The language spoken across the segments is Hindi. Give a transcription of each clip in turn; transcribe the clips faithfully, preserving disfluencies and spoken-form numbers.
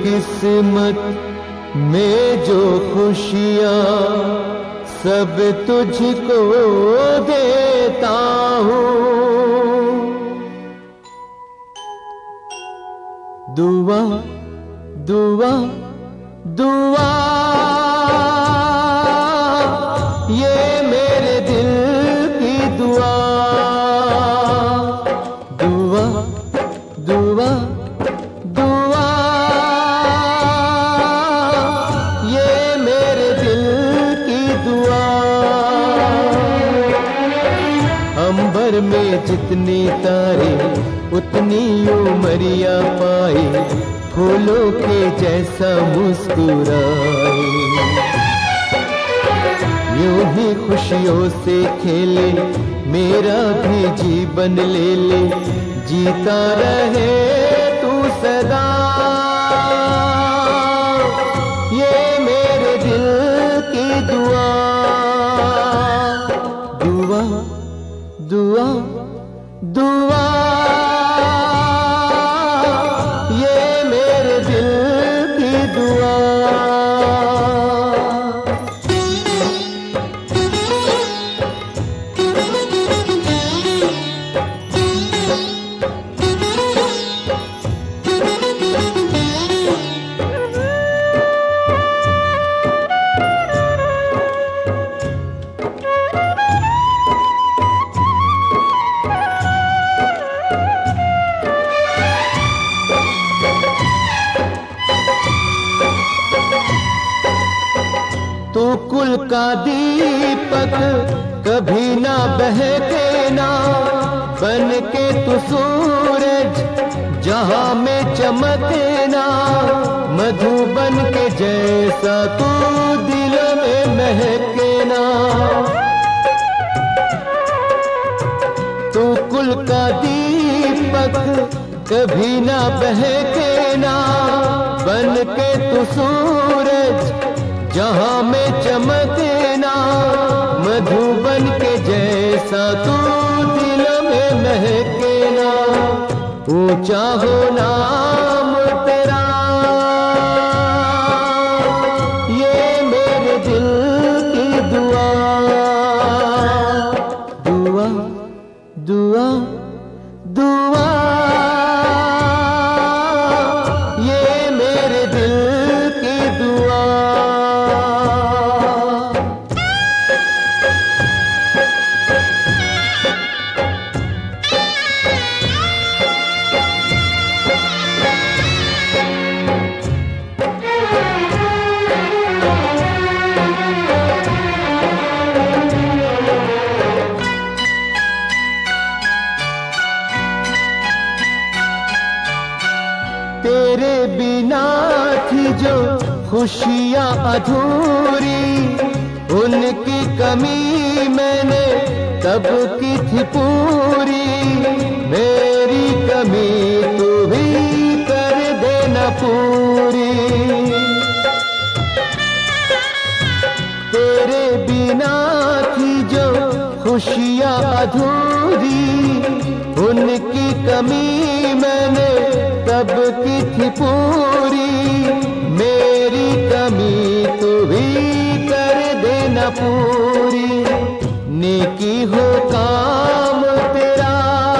किस्मत में जो खुशियाँ सब तुझको देता हूँ। दुआ दुआ दुआ ये मेरे दिल की दुआ, दुआ दुआ दुआ ये मेरे दिल की दुआ। अंबर में जितनी तारे उतनी उमरिया पाए, फूलों के जैसा मुस्कुराए। यूं ही खुशियों से खेले मेरा भी जीवन ले ले, जीता रहे तू सदा ये मेरे दिल की दुआ, दुआ दुआ दुआ ये मेरे दिल की दुआ। तू कुल का दीपक कभी ना बहके ना, बन के तू सूरज जहां में चमके ना। मधुबन के जैसा तू दिल में महके ना। तू कुल का दीपक कभी ना बहके ना, बन के तू सूरज जहां में चमके ना। मधुबन के जैसा तू दिल में महके ना। ऊंचा हो नाम तेरा ये मेरे दिल की दुआ, दुआ दुआ दुआ ये मेरे दिल की दुआ। तेरे बिना थी जो खुशियाँ अधूरी, उनकी कमी मैंने तब की थी पूरी। मेरी कमी तू भी कर देना पूरी। तेरे बिना थी जो खुशियाँ अधूरी, उनकी कमी मैंने तब की थी पूरी। मेरी कमी तू भी कर देना पूरी। नेकी हो काम तेरा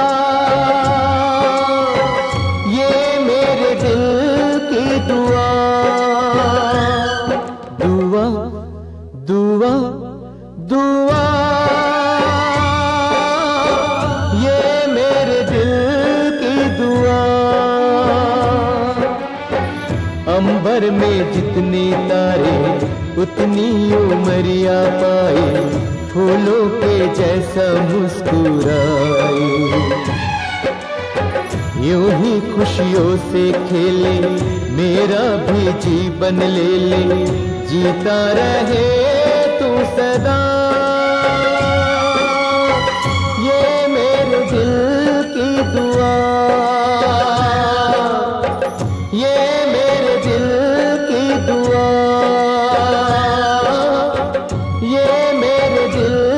ये मेरे दिल की दुआ, दुआ दुआ दुआ ये मेरे दिल की दुआ। अंबर में जितनी तारे उतनी उमरिया पाए, फूलों के जैसा मुस्कुराए। यूं ही खुशियों से खेले मेरा भी जीवन ले ले, जीता रहे तू सदा ये मेरे दिल की दुआ, ये मेरे दिल की दुआ, ये मेरे दिल